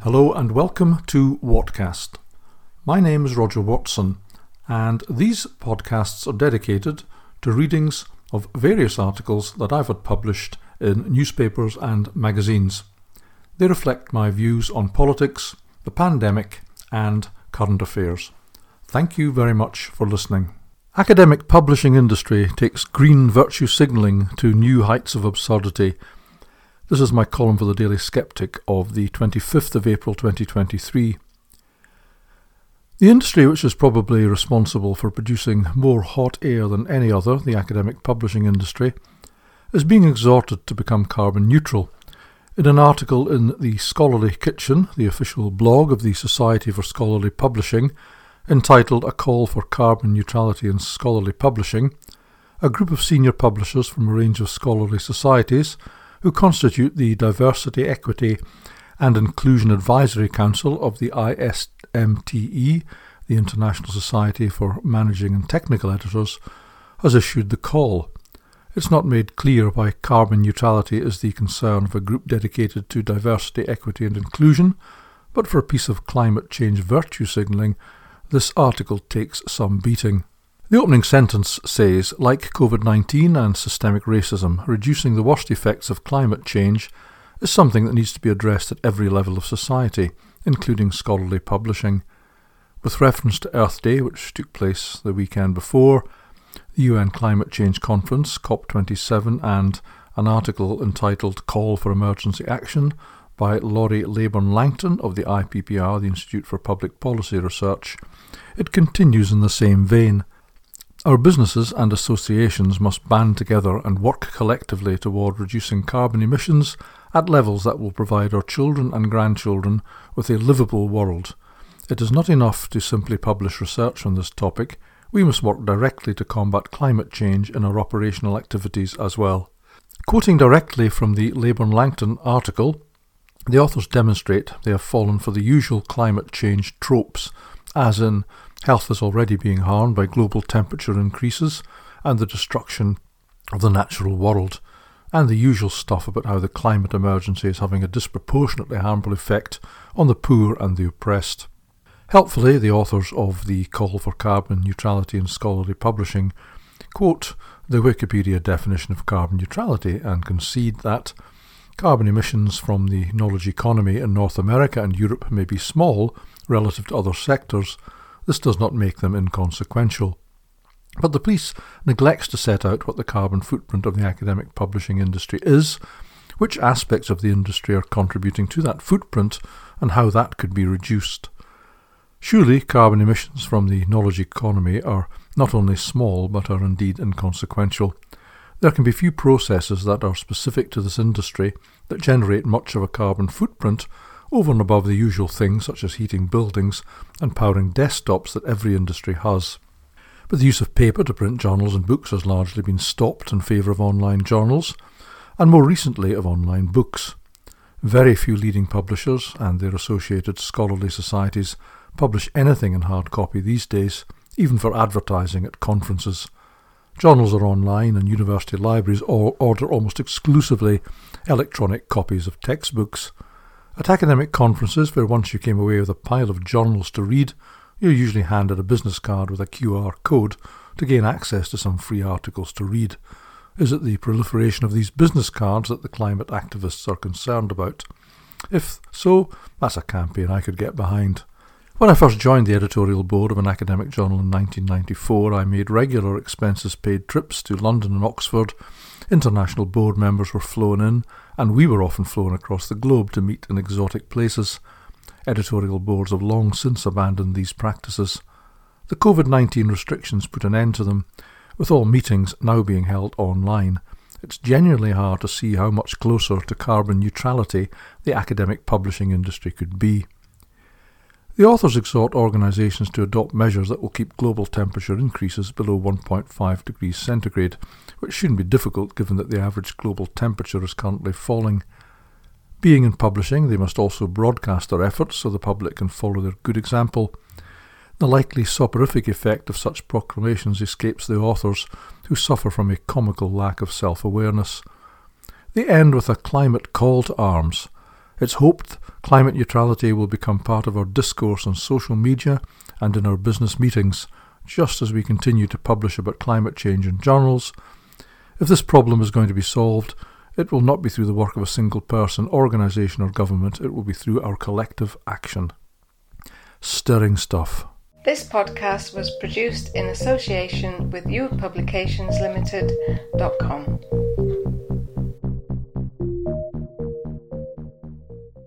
Hello and welcome to Wattcast. My name is Roger Watson, and these podcasts are dedicated to readings of various articles that I've had published in newspapers and magazines. They reflect my views on politics, the pandemic, and current affairs. Thank you very much for listening. Academic publishing industry takes green virtue signalling to new heights of absurdity. This is my column for the Daily Sceptic of the 25th of April 2023. The industry which is probably responsible for producing more hot air than any other, the academic publishing industry, is being exhorted to become carbon neutral. In an article in the Scholarly Kitchen, the official blog of the Society for Scholarly Publishing, entitled A Call for Carbon Neutrality in Scholarly Publishing, a group of senior publishers from a range of scholarly societies who constitute the Diversity, Equity and Inclusion Advisory Council of the ISMTE, the International Society for Managing and Technical Editors, has issued the call. It's not made clear why carbon neutrality is the concern of a group dedicated to diversity, equity and inclusion, but for a piece of climate change virtue signalling, this article takes some beating. The opening sentence says, like COVID-19 and systemic racism, reducing the worst effects of climate change is something that needs to be addressed at every level of society, including scholarly publishing. With reference to Earth Day, which took place the weekend before, the UN Climate Change Conference, COP27, and an article entitled Call for Emergency Action by Laurie Leyburn-Langton of the IPPR, the Institute for Public Policy Research, it continues in the same vein. Our businesses and associations must band together and work collectively toward reducing carbon emissions at levels that will provide our children and grandchildren with a livable world. It is not enough to simply publish research on this topic. We must work directly to combat climate change in our operational activities as well. Quoting directly from the Leyburn-Langton article, the authors demonstrate they have fallen for the usual climate change tropes, as in health is already being harmed by global temperature increases and the destruction of the natural world, and the usual stuff about how the climate emergency is having a disproportionately harmful effect on the poor and the oppressed. Helpfully, the authors of the Call for Carbon Neutrality in Scholarly Publishing quote the Wikipedia definition of carbon neutrality and concede that carbon emissions from the knowledge economy in North America and Europe may be small relative to other sectors. This does not make them inconsequential. But the piece neglects to set out what the carbon footprint of the academic publishing industry is, which aspects of the industry are contributing to that footprint, and how that could be reduced. Surely carbon emissions from the knowledge economy are not only small but are indeed inconsequential. There can be few processes that are specific to this industry that generate much of a carbon footprint over and above the usual things such as heating buildings and powering desktops that every industry has. But the use of paper to print journals and books has largely been stopped in favour of online journals, and more recently of online books. Very few leading publishers and their associated scholarly societies publish anything in hard copy these days, even for advertising at conferences. Journals are online, and university libraries order almost exclusively electronic copies of textbooks. At academic conferences, where once you came away with a pile of journals to read, you're usually handed a business card with a QR code to gain access to some free articles to read. Is it the proliferation of these business cards that the climate activists are concerned about? If so, that's a campaign I could get behind. When I first joined the editorial board of an academic journal in 1994, I made regular expenses-paid trips to London and Oxford. International board members were flown in, and we were often flown across the globe to meet in exotic places. Editorial boards have long since abandoned these practices. The COVID-19 restrictions put an end to them, with all meetings now being held online. It's genuinely hard to see how much closer to carbon neutrality the academic publishing industry could be. The authors exhort organisations to adopt measures that will keep global temperature increases below 1.5 degrees centigrade, which shouldn't be difficult given that the average global temperature is currently falling. Being in publishing, they must also broadcast their efforts so the public can follow their good example. The likely soporific effect of such proclamations escapes the authors, who suffer from a comical lack of self-awareness. They end with a climate call to arms. It's hoped climate neutrality will become part of our discourse on social media and in our business meetings, just as we continue to publish about climate change in journals. If this problem is going to be solved, it will not be through the work of a single person, organisation or government. It will be through our collective action. Stirring stuff. This podcast was produced in association with youthpublicationslimited.com.